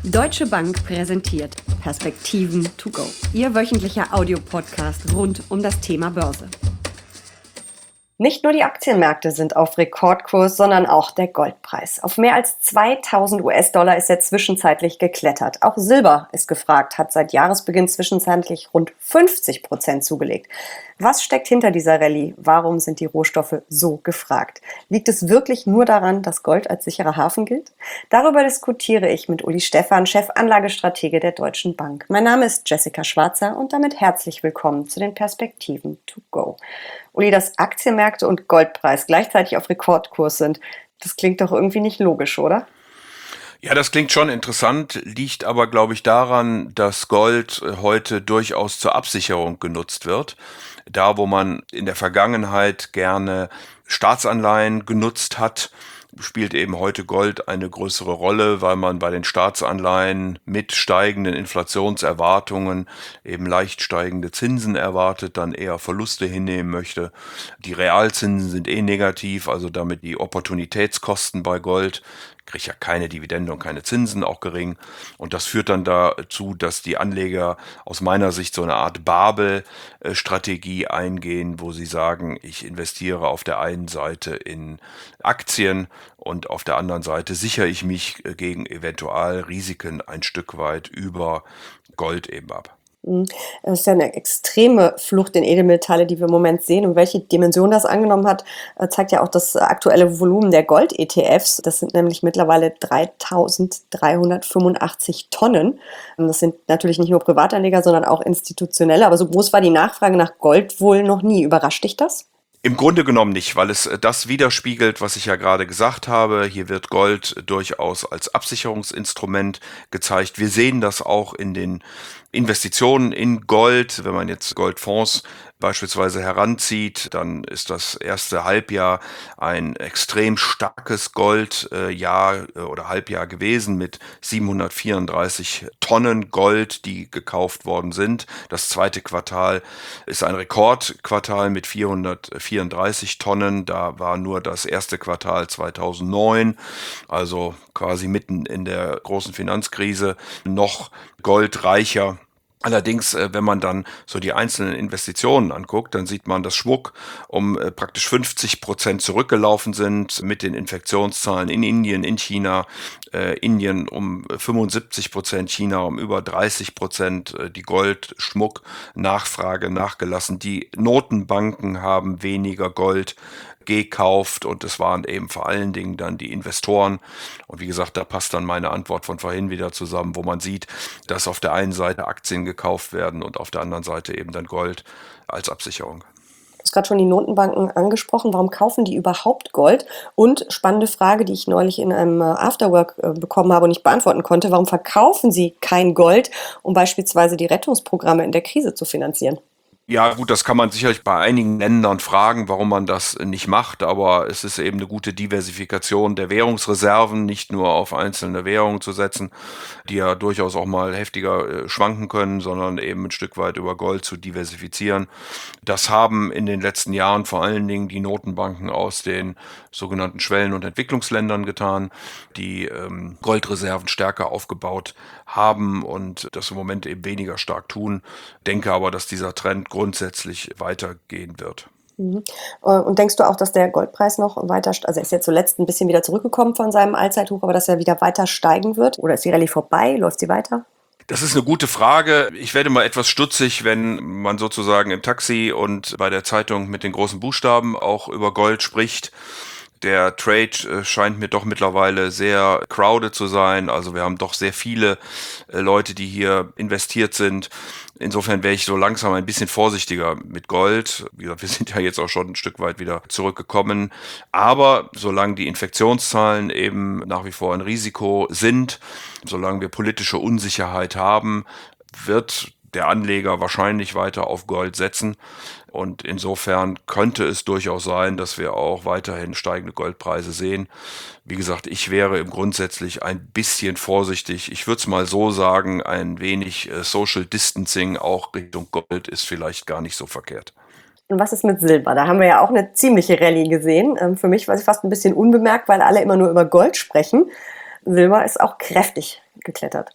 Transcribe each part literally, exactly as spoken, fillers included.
Deutsche Bank präsentiert Perspektiven to go. Ihr wöchentlicher Audiopodcast rund um das Thema Börse. Nicht nur die Aktienmärkte sind auf Rekordkurs, sondern auch der Goldpreis. Auf mehr als zweitausend US-Dollar ist er zwischenzeitlich geklettert. Auch Silber ist gefragt, hat seit Jahresbeginn zwischenzeitlich rund fünfzig Prozent zugelegt. Was steckt hinter dieser Rallye? Warum sind die Rohstoffe so gefragt? Liegt es wirklich nur daran, dass Gold als sicherer Hafen gilt? Darüber diskutiere ich mit Uli Stephan, Chefanlagestratege der Deutschen Bank. Mein Name ist Jessica Schwarzer und damit herzlich willkommen zu den Perspektiven to go. Uli, dass Aktienmärkte und Goldpreis gleichzeitig auf Rekordkurs sind, das klingt doch irgendwie nicht logisch, oder? Ja, das klingt schon interessant, liegt aber, glaube ich, daran, dass Gold heute durchaus zur Absicherung genutzt wird. Da, wo man in der Vergangenheit gerne Staatsanleihen genutzt hat, spielt eben heute Gold eine größere Rolle, weil man bei den Staatsanleihen mit steigenden Inflationserwartungen eben leicht steigende Zinsen erwartet, dann eher Verluste hinnehmen möchte. Die Realzinsen sind eh negativ, also damit die Opportunitätskosten bei Gold, kriegt ja keine Dividende und keine Zinsen, auch gering. Und das führt dann dazu, dass die Anleger aus meiner Sicht so eine Art Babel-Strategie eingehen, wo sie sagen, ich investiere auf der einen Seite in Aktien und auf der anderen Seite sichere ich mich gegen Eventualrisiken ein Stück weit über Gold eben ab. Es ist ja eine extreme Flucht in Edelmetalle, die wir im Moment sehen. Und welche Dimension das angenommen hat, zeigt ja auch das aktuelle Volumen der Gold-E T Fs. Das sind nämlich mittlerweile dreitausenddreihundertfünfundachtzig Tonnen. Das sind natürlich nicht nur Privatanleger, sondern auch institutionelle. Aber so groß war die Nachfrage nach Gold wohl noch nie. Überrascht dich das? Im Grunde genommen nicht, weil es das widerspiegelt, was ich ja gerade gesagt habe. Hier wird Gold durchaus als Absicherungsinstrument gezeigt. Wir sehen das auch in den Investitionen in Gold. Wenn man jetzt Goldfonds beispielsweise heranzieht, dann ist das erste Halbjahr ein extrem starkes Goldjahr äh, oder Halbjahr gewesen mit siebenhundertvierunddreißig Tonnen Gold, die gekauft worden sind. Das zweite Quartal ist ein Rekordquartal mit vierhundertvierunddreißig Tonnen. Da war nur das erste Quartal zweitausendneun, also quasi mitten in der großen Finanzkrise, noch goldreicher. Allerdings, wenn man dann so die einzelnen Investitionen anguckt, dann sieht man, dass Schmuck um praktisch fünfzig Prozent zurückgelaufen sind mit den Infektionszahlen in Indien, in China. Äh, Indien um fünfundsiebzig Prozent, China um über dreißig Prozent, die Gold-Schmuck-Nachfrage nachgelassen. Die Notenbanken haben weniger Gold gekauft und es waren eben vor allen Dingen dann die Investoren. Und wie gesagt, da passt dann meine Antwort von vorhin wieder zusammen, wo man sieht, dass auf der einen Seite Aktien gekauft werden und auf der anderen Seite eben dann Gold als Absicherung. Du hast gerade schon die Notenbanken angesprochen. Warum kaufen die überhaupt Gold? Und spannende Frage, die ich neulich in einem Afterwork bekommen habe und nicht beantworten konnte. Warum verkaufen sie kein Gold, um beispielsweise die Rettungsprogramme in der Krise zu finanzieren? Ja gut, das kann man sicherlich bei einigen Ländern fragen, warum man das nicht macht, aber es ist eben eine gute Diversifikation der Währungsreserven, nicht nur auf einzelne Währungen zu setzen, die ja durchaus auch mal heftiger äh, schwanken können, sondern eben ein Stück weit über Gold zu diversifizieren. Das haben in den letzten Jahren vor allen Dingen die Notenbanken aus den sogenannten Schwellen- und Entwicklungsländern getan, die ähm, Goldreserven stärker aufgebaut haben und das im Moment eben weniger stark tun. Denke aber, dass dieser Trend grundsätzlich weitergehen wird. Mhm. Und denkst du auch, dass der Goldpreis noch weiter, also er ist jetzt zuletzt ein bisschen wieder zurückgekommen von seinem Allzeithoch, aber dass er wieder weiter steigen wird? Oder ist die Rallye vorbei? Läuft sie weiter? Das ist eine gute Frage. Ich werde mal etwas stutzig, wenn man sozusagen im Taxi und bei der Zeitung mit den großen Buchstaben auch über Gold spricht. Der Trade scheint mir doch mittlerweile sehr crowded zu sein. Also wir haben doch sehr viele Leute, die hier investiert sind. Insofern wäre ich so langsam ein bisschen vorsichtiger mit Gold. Wie gesagt, wir sind ja jetzt auch schon ein Stück weit wieder zurückgekommen. Aber solange die Infektionszahlen eben nach wie vor ein Risiko sind, solange wir politische Unsicherheit haben, wird der Anleger wahrscheinlich weiter auf Gold setzen. Und insofern könnte es durchaus sein, dass wir auch weiterhin steigende Goldpreise sehen. Wie gesagt, ich wäre im grundsätzlich ein bisschen vorsichtig. Ich würde es mal so sagen, ein wenig Social Distancing auch Richtung Gold ist vielleicht gar nicht so verkehrt. Und was ist mit Silber? Da haben wir ja auch eine ziemliche Rallye gesehen. Für mich war sie fast ein bisschen unbemerkt, weil alle immer nur über Gold sprechen. Silber ist auch kräftig geklettert.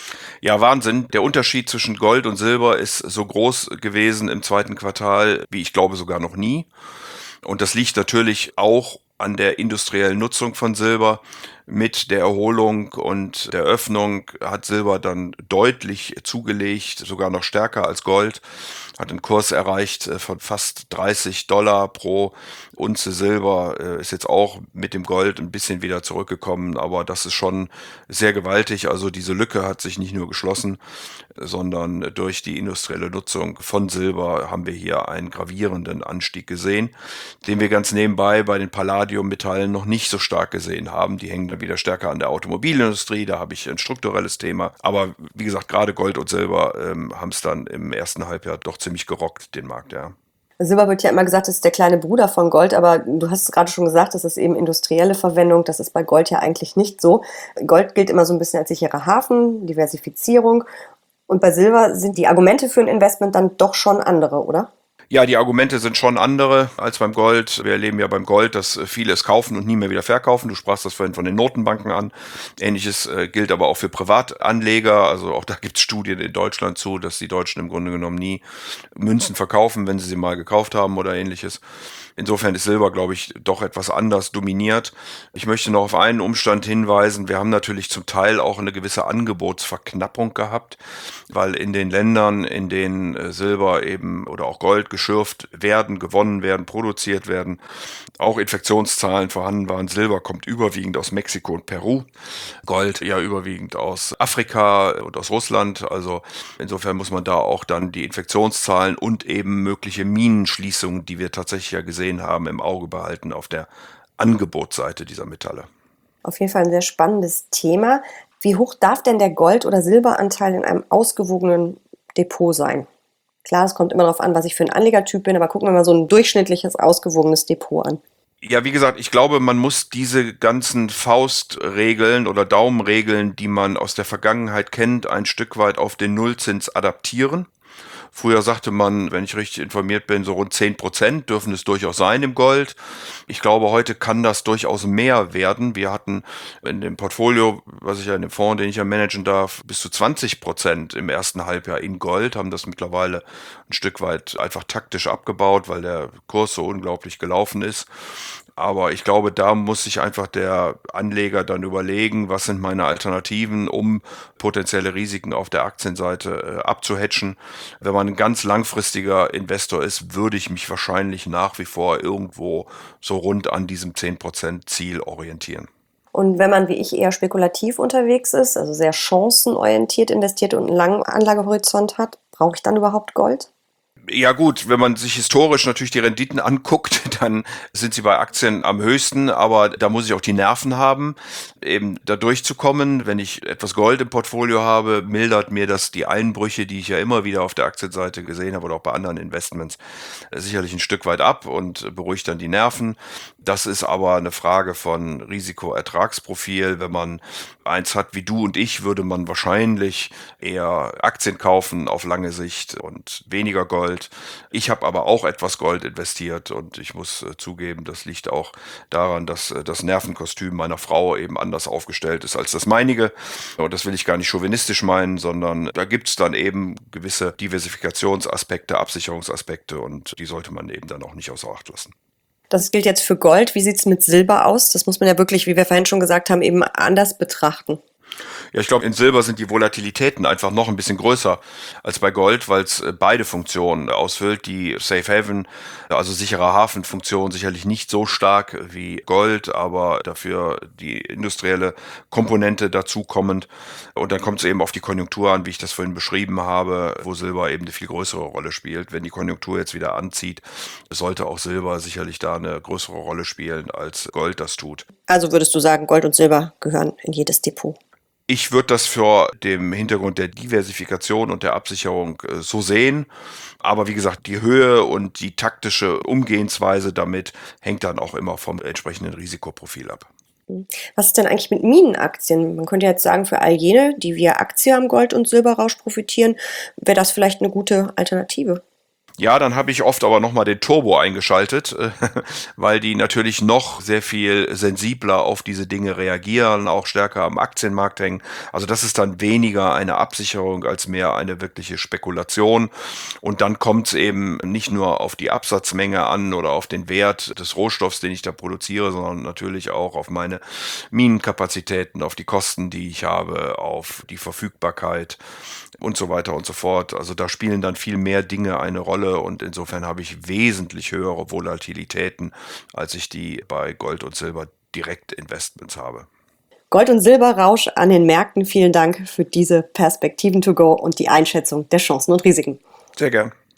Ja, Wahnsinn. Der Unterschied zwischen Gold und Silber ist so groß gewesen im zweiten Quartal, wie ich glaube sogar noch nie. Und das liegt natürlich auch an der industriellen Nutzung von Silber. Mit der Erholung und der Öffnung hat Silber dann deutlich zugelegt, sogar noch stärker als Gold. Hat einen Kurs erreicht von fast dreißig Dollar pro Unze Silber, ist jetzt auch mit dem Gold ein bisschen wieder zurückgekommen, aber das ist schon sehr gewaltig. Also diese Lücke hat sich nicht nur geschlossen, sondern durch die industrielle Nutzung von Silber haben wir hier einen gravierenden Anstieg gesehen, den wir ganz nebenbei bei den Palladiummetallen noch nicht so stark gesehen haben. Die hängen dann wieder stärker an der Automobilindustrie, da habe ich ein strukturelles Thema. Aber wie gesagt, gerade Gold und Silber ähm, haben es dann im ersten Halbjahr doch ziemlich gerockt, den Markt, ja. Silber wird ja immer gesagt, das ist der kleine Bruder von Gold, aber du hast es gerade schon gesagt, das ist eben industrielle Verwendung, das ist bei Gold ja eigentlich nicht so. Gold gilt immer so ein bisschen als sicherer Hafen, Diversifizierung, und bei Silber sind die Argumente für ein Investment dann doch schon andere, oder? Ja, die Argumente sind schon andere als beim Gold. Wir erleben ja beim Gold, dass viele es kaufen und nie mehr wieder verkaufen. Du sprachst das vorhin von den Notenbanken an. Ähnliches äh, gilt aber auch für Privatanleger. Also auch da gibt es Studien in Deutschland zu, dass die Deutschen im Grunde genommen nie Münzen verkaufen, wenn sie sie mal gekauft haben oder ähnliches. Insofern ist Silber, glaube ich, doch etwas anders dominiert. Ich möchte noch auf einen Umstand hinweisen. Wir haben natürlich zum Teil auch eine gewisse Angebotsverknappung gehabt, weil in den Ländern, in denen Silber eben oder auch Gold geschürft werden, gewonnen werden, produziert werden, auch Infektionszahlen vorhanden waren. Silber kommt überwiegend aus Mexiko und Peru, Gold ja überwiegend aus Afrika und aus Russland. Also insofern muss man da auch dann die Infektionszahlen und eben mögliche Minenschließungen, die wir tatsächlich ja gesehen haben, im Auge behalten auf der Angebotsseite dieser Metalle. Auf jeden Fall ein sehr spannendes Thema. Wie hoch darf denn der Gold- oder Silberanteil in einem ausgewogenen Depot sein? Klar, es kommt immer darauf an, was ich für ein Anlegertyp bin, aber gucken wir mal so ein durchschnittliches, ausgewogenes Depot an. Ja, wie gesagt, ich glaube, man muss diese ganzen Faustregeln oder Daumenregeln, die man aus der Vergangenheit kennt, ein Stück weit auf den Nullzins adaptieren. Früher sagte man, wenn ich richtig informiert bin, so rund zehn Prozent dürfen es durchaus sein im Gold. Ich glaube, heute kann das durchaus mehr werden. Wir hatten in dem Portfolio, was ich ja in dem Fonds, den ich ja managen darf, bis zu zwanzig Prozent im ersten Halbjahr in Gold, haben das mittlerweile ein Stück weit einfach taktisch abgebaut, weil der Kurs so unglaublich gelaufen ist. Aber ich glaube, da muss sich einfach der Anleger dann überlegen, was sind meine Alternativen, um potenzielle Risiken auf der Aktienseite äh, abzuhatchen. Wenn man ein ganz langfristiger Investor ist, würde ich mich wahrscheinlich nach wie vor irgendwo so rund an diesem zehn Prozent Ziel orientieren. Und wenn man wie ich eher spekulativ unterwegs ist, also sehr chancenorientiert investiert und einen langen Anlagehorizont hat, brauche ich dann überhaupt Gold? Ja gut, wenn man sich historisch natürlich die Renditen anguckt, dann sind sie bei Aktien am höchsten, aber da muss ich auch die Nerven haben, eben da durchzukommen. Wenn ich etwas Gold im Portfolio habe, mildert mir das die Einbrüche, die ich ja immer wieder auf der Aktienseite gesehen habe oder auch bei anderen Investments, sicherlich ein Stück weit ab und beruhigt dann die Nerven. Das ist aber eine Frage von Risiko-Ertragsprofil. Wenn man eins hat wie du und ich, würde man wahrscheinlich eher Aktien kaufen auf lange Sicht und weniger Gold. Ich habe aber auch etwas Gold investiert und ich muss äh, zugeben, das liegt auch daran, dass äh, das Nervenkostüm meiner Frau eben anders aufgestellt ist als das meinige. Und das will ich gar nicht chauvinistisch meinen, sondern da gibt es dann eben gewisse Diversifikationsaspekte, Absicherungsaspekte und die sollte man eben dann auch nicht außer Acht lassen. Das gilt jetzt für Gold. Wie sieht es mit Silber aus? Das muss man ja wirklich, wie wir vorhin schon gesagt haben, eben anders betrachten. Ja, ich glaube, in Silber sind die Volatilitäten einfach noch ein bisschen größer als bei Gold, weil es beide Funktionen ausfüllt. Die Safe Haven, also sicherer Hafenfunktion, sicherlich nicht so stark wie Gold, aber dafür die industrielle Komponente dazu kommend. Und dann kommt es eben auf die Konjunktur an, wie ich das vorhin beschrieben habe, wo Silber eben eine viel größere Rolle spielt. Wenn die Konjunktur jetzt wieder anzieht, sollte auch Silber sicherlich da eine größere Rolle spielen, als Gold das tut. Also würdest du sagen, Gold und Silber gehören in jedes Depot? Ich würde das vor dem Hintergrund der Diversifikation und der Absicherung äh, so sehen. Aber wie gesagt, die Höhe und die taktische Umgehensweise damit hängt dann auch immer vom entsprechenden Risikoprofil ab. Was ist denn eigentlich mit Minenaktien? Man könnte jetzt sagen, für all jene, die via Aktie am Gold- und Silberrausch profitieren, wäre das vielleicht eine gute Alternative. Ja, dann habe ich oft aber nochmal den Turbo eingeschaltet, äh, weil die natürlich noch sehr viel sensibler auf diese Dinge reagieren, auch stärker am Aktienmarkt hängen. Also das ist dann weniger eine Absicherung als mehr eine wirkliche Spekulation. Und dann kommt es eben nicht nur auf die Absatzmenge an oder auf den Wert des Rohstoffs, den ich da produziere, sondern natürlich auch auf meine Minenkapazitäten, auf die Kosten, die ich habe, auf die Verfügbarkeit und so weiter und so fort. Also da spielen dann viel mehr Dinge eine Rolle und insofern habe ich wesentlich höhere Volatilitäten, als ich die bei Gold und Silber Direktinvestments habe. Gold- und Silberrausch an den Märkten. Vielen Dank für diese Perspektiven to go und die Einschätzung der Chancen und Risiken. Sehr gern.